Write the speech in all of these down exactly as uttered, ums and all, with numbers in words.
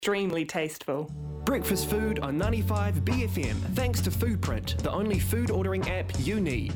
extremely tasteful. Breakfast food on ninety-five B F M, thanks to Foodprint, the only food ordering app you need.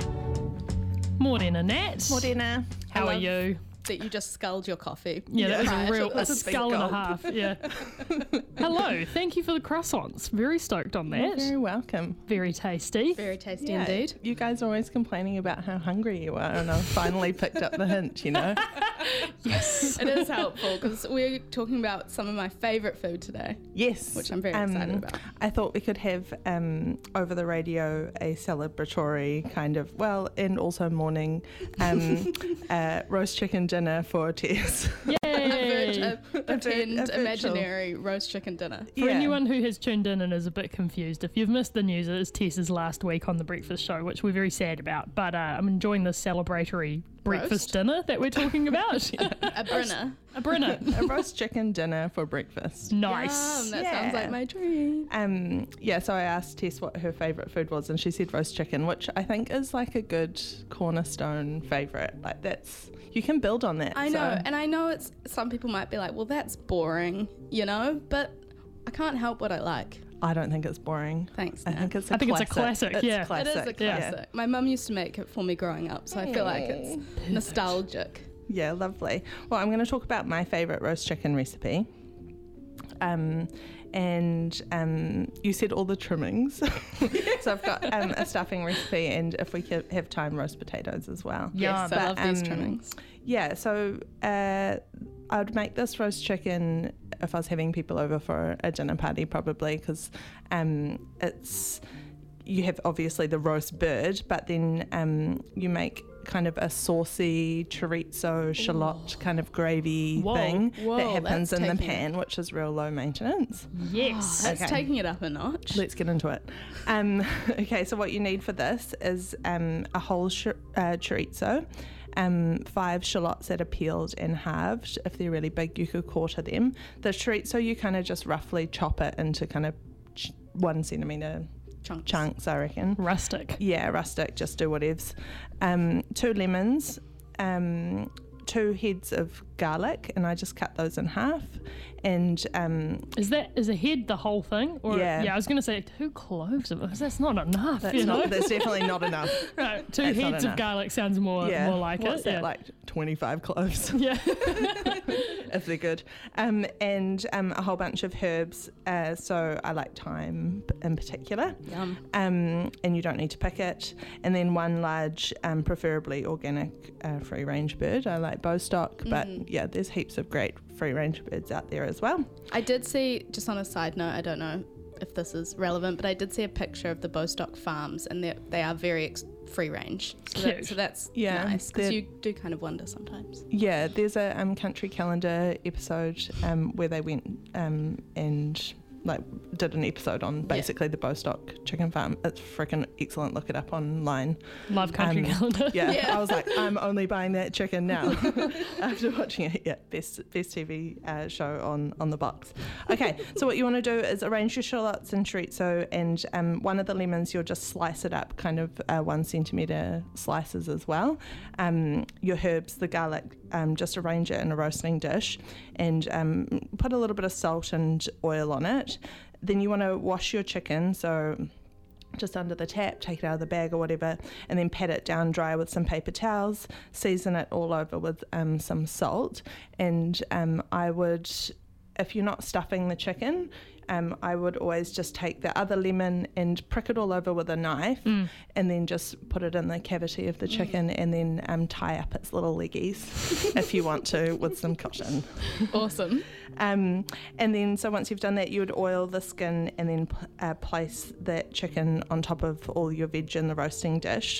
Morning, Annette. Morena. How are you? That you just sculled your coffee. Yeah, that was Prior a to real a this. skull and a half. Yeah. Hello. Thank you for the croissants. Very stoked on that. You're very welcome. Very tasty. Very tasty Yeah, indeed. You guys are always complaining about how hungry you are, and I finally picked up the hint, you know? Yes. It is helpful because we're talking about some of my favourite food today. Yes. Which I'm very excited about. I thought we could have um, over the radio a celebratory kind of, well, and also morning um, uh, roast chicken dinner for Tess. Yay. A, a pretend a virtual- imaginary roast chicken dinner. For anyone who has tuned in and is a bit confused, if you've missed the news, it is Tess's last week on The Breakfast Show, which we're very sad about. But uh, I'm enjoying this celebratory breakfast Roast? dinner that we're talking about. A brinner. A brinner. a roast chicken dinner for breakfast. Nice. Yum, that Yeah. sounds like my dream. Um, yeah, so I asked Tess what her favourite food was, and she said roast chicken, which I think is like a good cornerstone favourite. Like that's, you can build on that. I know, so- and I know it's some people might be like, well, that's boring, you know, but I can't help what I like. I don't think it's boring. Thanks. I Nat. think it's a I think it's a classic. classic, yeah. It's classic. It is a classic. My mum used to make it for me growing up, so I feel like it's nostalgic. Yeah, lovely. Well, I'm going to talk about my favourite roast chicken recipe. Um, and um, you said all the trimmings. So I've got um, a stuffing recipe, and if we could have time, roast potatoes as well. Yes, I But, love these um, trimmings. Yeah, so uh, I'd make this roast chicken if I was having people over for a dinner party, probably, because um, it's, you have obviously the roast bird, but then um, you make kind of a saucy chorizo shallot kind of gravy Whoa. thing Whoa, that happens that's in the taking pan, which is real low maintenance. Yes. That's okay. taking it up a notch. Let's get into it. Um, okay, so what you need for this is um, a whole sh- uh, chorizo, um, five shallots that are peeled and halved. If they're really big, you could quarter them. The chorizo, you kind of just roughly chop it into kind of ch- one centimetre Chunks. chunks, I reckon. Rustic. Yeah, rustic, just do whatevs. Um, two lemons, um, two heads of garlic, and I just cut those in half. And um, Is that is a head the whole thing? Or, Yeah. Yeah, I was going to say two cloves of it, because that's not enough, that's, you know? not, that's definitely not enough. Right, two That's not heads of enough. garlic sounds more Yeah, more like what's it. that, yeah. like twenty-five cloves, yeah. if they're good. Um, and um, a whole bunch of herbs. Uh, so I like thyme in particular. Yum. Um, and you don't need to pick it. And then one large, um, preferably organic, uh, free-range bird. I like Bostock, but Mm. yeah, there's heaps of great free-range birds out there as well. I did see, just on a side note, I don't know if this is relevant, but I did see a picture of the Bostock farms, and they they are very ex- free range. So, that, Cute. so that's Yeah, nice, because they're- you do kind of wonder sometimes. Yeah, there's a um, Country Calendar episode um, where they went um, and like did an episode on basically the Bostock chicken farm. It's freaking excellent. Look it up online. Love Country Um, Calendar. Yeah, Yeah. I was like, I'm only buying that chicken now after watching it. Yeah, best best T V uh, show on on the box. Okay, so what you want to do is arrange your shallots and chorizo, and um, one of the lemons you'll just slice it up, kind of uh, one centimeter slices as well. Um, your herbs, the garlic, um, just arrange it in a roasting dish, and um, put a little bit of salt and oil on it. Then you want to wash your chicken, so just under the tap, take it out of the bag or whatever, and then pat it down dry with some paper towels, season it all over with um, some salt. And um, I would, if you're not stuffing the chicken, um, I would always just take the other lemon and prick it all over with a knife, Mm. and then just put it in the cavity of the chicken, and then um, tie up its little leggies if you want to with some cotton. Awesome. Um, and then, so once you've done that, you would oil the skin and then uh, place that chicken on top of all your veg in the roasting dish.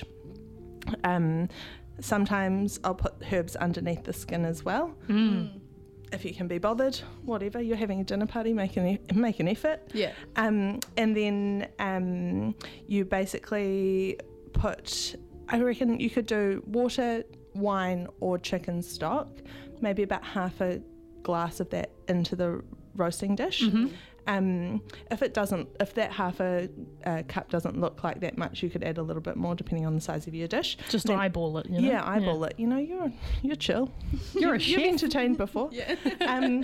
Um, sometimes I'll put herbs underneath the skin as well. Mm. If you can be bothered, whatever, you're having a dinner party, make an, e- make an effort. Yeah. Um, and then um, you basically put, I reckon you could do water, wine, or chicken stock, maybe about half a glass of that into the roasting dish. Mm-hmm. Um, if it doesn't, if that half a, a cup doesn't look like that much, you could add a little bit more depending on the size of your dish. Just Then- eyeball it, you know? Yeah, eyeball it. You know, you're you're chill. You're a You've chef. entertained before. Yeah. Um,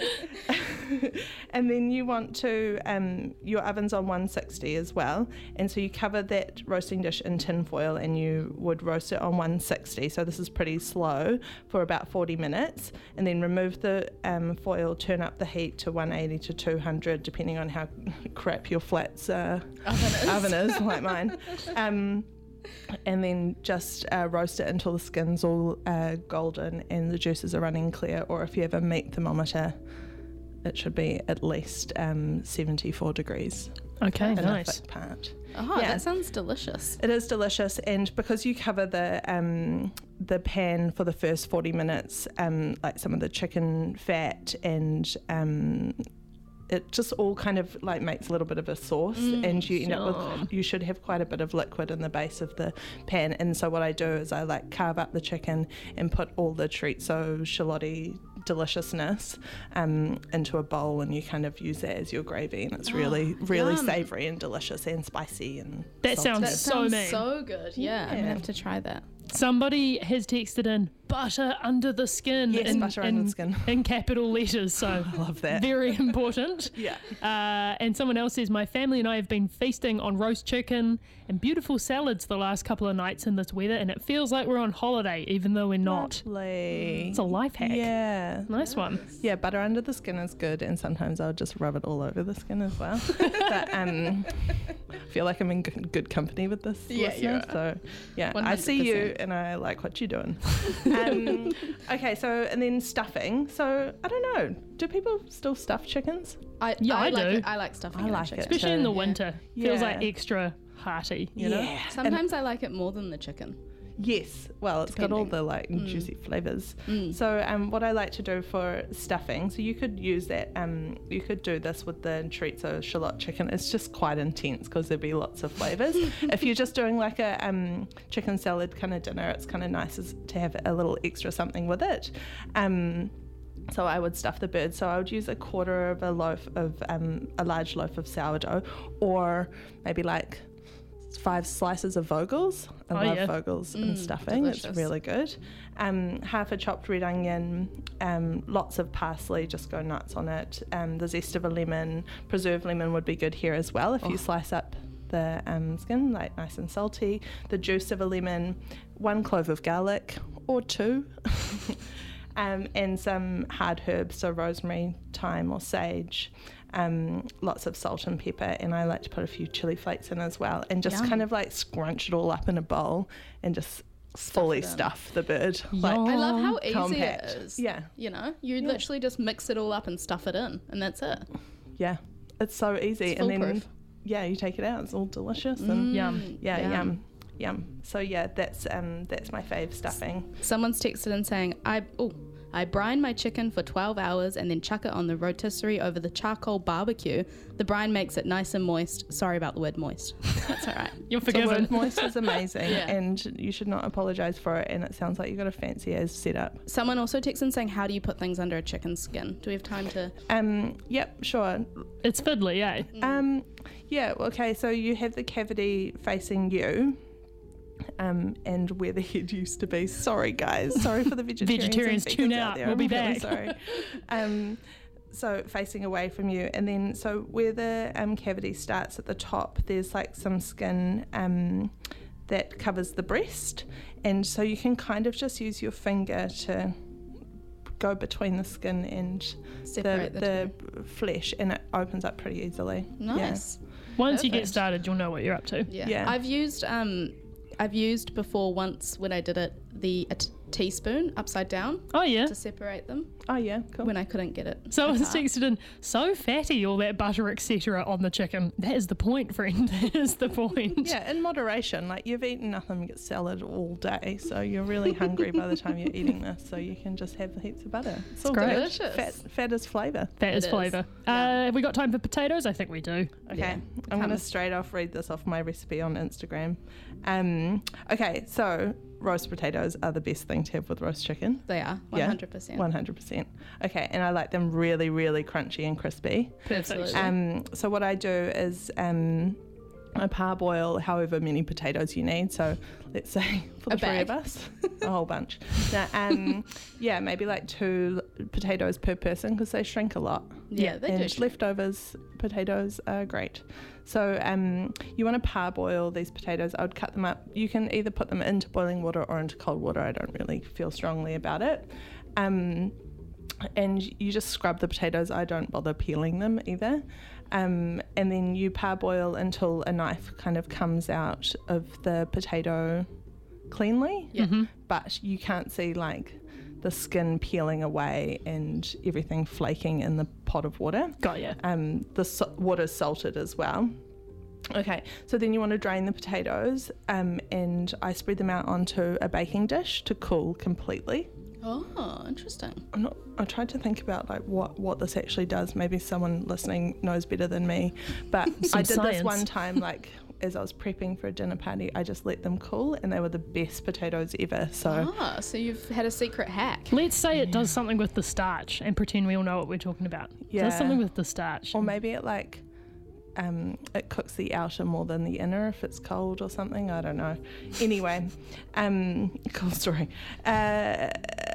and then you want to, um, your oven's on one sixty as well. And so you cover that roasting dish in tin foil and you would roast it on one sixty. So this is pretty slow for about forty minutes. And then remove the um, foil, turn up the heat to one eighty to two hundred, depending on how crap your flat's uh, Oven is. oven is, like mine. Um, and then just uh, roast it until the skin's all uh, golden and the juices are running clear. Or if you have a meat thermometer, it should be at least um, seventy-four degrees Okay, in a nice. thick part. Oh, Yeah. that sounds delicious. It is delicious, and because you cover the um, the pan for the first forty minutes, um, like some of the chicken fat and um, it just all kind of like makes a little bit of a sauce, Mm, and you end up sure. with, you should have quite a bit of liquid in the base of the pan. And so what I do is I like carve up the chicken and put all the chorizo shallotty deliciousness um, into a bowl, and you kind of use that as your gravy, and it's really really yum. savoury and delicious and spicy and That salty. sounds That so sounds mean. so good. Yeah, I'm Yeah. gonna have to try that. Somebody has texted in butter under the skin. Yes, in, butter in, under the skin. in capital letters. So I love that. very important. Yeah. Uh, and someone else says, my family and I have been feasting on roast chicken and beautiful salads the last couple of nights in this weather, and it feels like we're on holiday, even though we're not. Lovely. It's a life hack. Yeah. Nice one. Yeah, butter under the skin is good, and sometimes I'll just rub it all over the skin as well. But um, I feel like I'm in good, good company with this Yeah, listener, you're right. so yeah, one I hundred see you percent. and I like what you're doing. um, okay, so and then stuffing. So I don't know, do people still stuff chickens? I, Yeah, I like do. It. I like stuffing I in like chicken. it. Especially in the Yeah. winter. Feels like Yeah. extra hearty, you know? Yeah. And- Sometimes I like it more than the chicken. Yes, well, it's got all Depending. the like juicy flavors. Mm. So, um, what I like to do for stuffing, so you could use that. Um, you could do this with the chorizo shallot chicken. It's just quite intense because there'd be lots of flavors. If you're just doing like a um, chicken salad kind of dinner, it's kind of nice as- to have a little extra something with it. Um, So I would stuff the bird. So I would use a quarter of a loaf of um, a large loaf of sourdough, or maybe like five slices of Vogels. I Oh, love yeah. Vogels Mm, in stuffing. It's delicious. really good. Um, half a chopped red onion, um, lots of parsley. Just go nuts on it. Um, the zest of a lemon, preserved lemon would be good here as well if you Oh. slice up the um, skin, like nice and salty. The juice of a lemon, one clove of garlic or two. Um, and some hard herbs, so rosemary, thyme or sage, um, lots of salt and pepper, and I like to put a few chili flakes in as well, and just Yum. kind of like scrunch it all up in a bowl and just fully it in. stuff the bird. Yum. I love how easy compact. it is. Yeah, You know, you Yeah. literally just mix it all up and stuff it in, and that's it. yeah, it's so easy. It's and then foolproof. yeah, you take it out, it's all delicious and Yum. Mm, yeah, yum. yum, So yeah, that's um, that's my fave stuffing. Someone's texted in saying, I oh, I brine my chicken for twelve hours and then chuck it on the rotisserie over the charcoal barbecue. The brine makes it nice and moist. Sorry about the word moist. That's all right. You're The forgiven. word moist is amazing, Yeah. and you should not apologise for it. And it sounds like you got a fancy as setup. Someone also texted in saying, how do you put things under a chicken skin? Do we have time to... Um, yep, sure. It's fiddly, eh? Um, yeah, okay, so you have the cavity facing you, um, and where the head used to be. Sorry, guys. Sorry for the vegetarians. and Vegetarians, vegans tune out out. there. We'll I'm be really back. Sorry. Um, so facing away from you, and then so where the um, cavity starts at the top, there's like some skin um, that covers the breast, and so you can kind of just use your finger to go between the skin and Separate the, the the flesh, and it opens up pretty easily. Yeah. Nice. Once you get Perfect. started, you'll know what you're up to. Yeah. Yeah. I've used um I've used before once when I did it the a t- teaspoon upside down Oh, yeah. to separate them Oh yeah, cool. when I couldn't get it. Someone apart. texted in, so fatty, all that butter, et cetera on the chicken. That is the point, friend. That is the point. Yeah, in moderation. Like you've eaten nothing but salad all day, so you're really hungry by the time you're eating this. So you can just have heaps of butter. It's all great. good. Delicious. Fat, fat is flavour. That is It is. flavour. Uh, Yeah. have we got time for potatoes? I think we do. Okay, Yeah, I'm going to come. straight off read this off my recipe on Instagram. Um, okay, so roast potatoes are the best thing to have with roast chicken. They are, one hundred percent. one hundred percent. Okay, and I like them really, really crunchy and crispy. Absolutely. Um, so what I do is um, I parboil however many potatoes you need. So let's say for the A three bag. of us, a whole bunch. Now, um, yeah, maybe like two potatoes per person because they shrink a lot. Yeah, they and do. leftovers potatoes are great. So um, you want to parboil these potatoes. I would cut them up. You can either put them into boiling water or into cold water. I don't really feel strongly about it. Um, and you just scrub the potatoes. I don't bother peeling them either. Um, and then you parboil until a knife kind of comes out of the potato cleanly. Yeah. Mm-hmm. But you can't see like the skin peeling away and everything flaking in the pot of water. Got ya. Um, the so- water's salted as well. Okay, so then you want to drain the potatoes um, and I spread them out onto a baking dish to cool completely. Oh, interesting. I'm not, I tried to think about like what, what this actually does. Maybe someone listening knows better than me. But Some I did science. this one time, like as I was prepping for a dinner party, I just let them cool and they were the best potatoes ever. So Ah, so you've had a secret hack. Let's say it does something with the starch and pretend we all know what we're talking about. It Yeah. does something with the starch. or maybe it like um, it cooks the outer more than the inner if it's cold or something. I don't know. Anyway, um, cool story. Uh,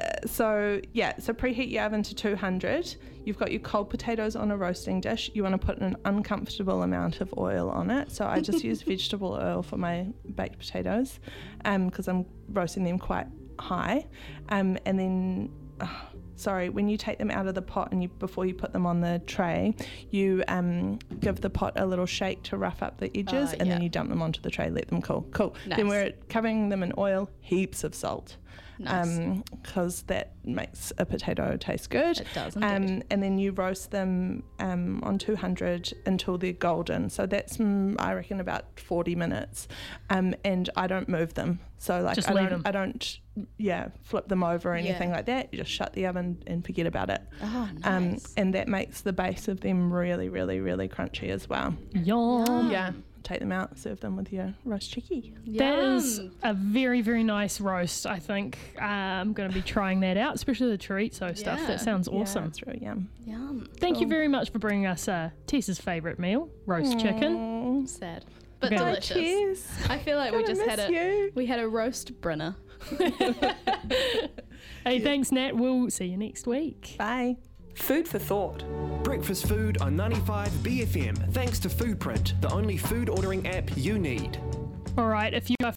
so yeah, so preheat your oven to two hundred. You've got your cold potatoes on a roasting dish. You want to put an uncomfortable amount of oil on it. So I just use vegetable oil for my baked potatoes because I'm roasting them quite high. Um, and then, oh, sorry, when you take them out of the pot and you before you put them on the tray, you um, give the pot a little shake to rough up the edges, Ah, and then yeah. you dump them onto the tray, let them cool. Cool. Then Nice. we're covering them in oil, heaps of salt. Nice. Because that makes a potato taste good. It does Um, indeed. and then you roast them um, on two hundred until they're golden. So that's, mm, I reckon, about forty minutes. Um, and I don't move them. So like Just I leave don't, them. I don't, yeah, flip them over or anything Yeah. like that. You just shut the oven and forget about it. Oh, Um, nice. and that makes the base of them really, really, really crunchy as well. Yum. Yeah. Take them out, serve them with your roast chickie. That is Yum. a very, very nice roast. I think uh, I'm going to be trying that out, especially the chorizo stuff. Yeah. That sounds Yeah, awesome. it's really yum. Yum. Thank you Cool. very much for bringing us uh, Tessa's favourite meal, roast chicken. Mm. Sad, but Okay. delicious. Cheers. I feel like we Gonna just had miss a you. we had a roast brinner. Hey, thanks, Nat. We'll see you next week. Bye. Food for thought. Breakfast food on ninety-five B F M, thanks to Foodprint, the only food ordering app you need. All right, if you are